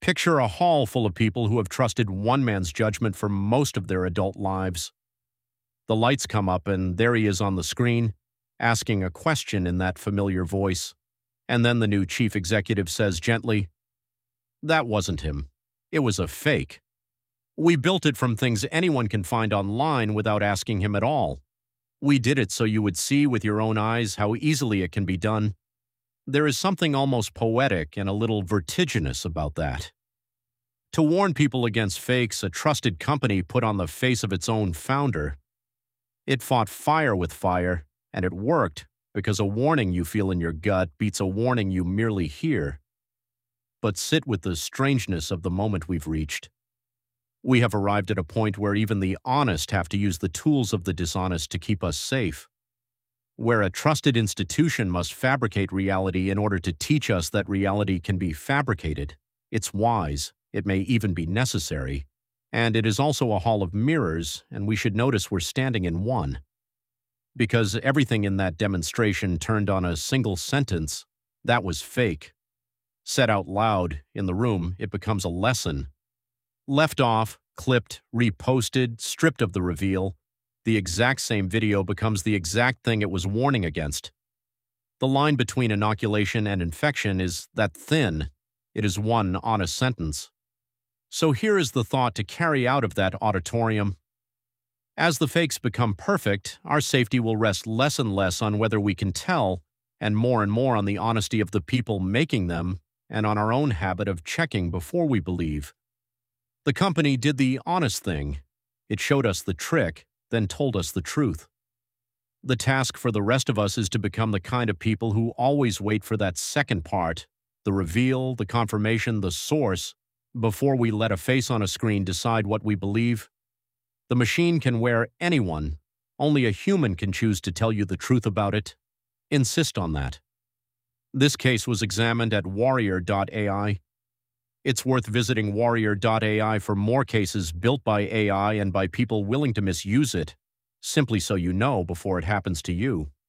Picture a hall full of people who have trusted one man's judgment for most of their adult lives. The lights come up and there he is on the screen, asking a question in that familiar voice. And then the new chief executive says gently, "That wasn't him. It was a fake. We built it from things anyone can find online without asking him at all. We did it so you would see with your own eyes how easily it can be done." There is something almost poetic and a little vertiginous about that. To warn people against fakes, a trusted company put on the face of its own founder. It fought fire with fire, and it worked because a warning you feel in your gut beats a warning you merely hear. But sit with the strangeness of the moment we've reached. We have arrived at a point where even the honest have to use the tools of the dishonest to keep us safe. Where a trusted institution must fabricate reality in order to teach us that reality can be fabricated. It's wise, it may even be necessary, and it is also a hall of mirrors, and we should notice we're standing in one. Because everything in that demonstration turned on a single sentence, "That was fake." Said out loud, in the room, it becomes a lesson. Left off, clipped, reposted, stripped of the reveal, the exact same video becomes the exact thing it was warning against. The line between inoculation and infection is that thin. It is one honest sentence. So here is the thought to carry out of that auditorium. As the fakes become perfect, our safety will rest less and less on whether we can tell, and more on the honesty of the people making them, and on our own habit of checking before we believe. The company did the honest thing. It showed us the trick, then told us the truth. The task for the rest of us is to become the kind of people who always wait for that second part, the reveal, the confirmation, the source, before we let a face on a screen decide what we believe. The machine can wear anyone. Only a human can choose to tell you the truth about it. Insist on that. This case was examined at Warrior.ai. It's worth visiting Warrior.ai for more cases built by AI and by people willing to misuse it, simply so you know before it happens to you.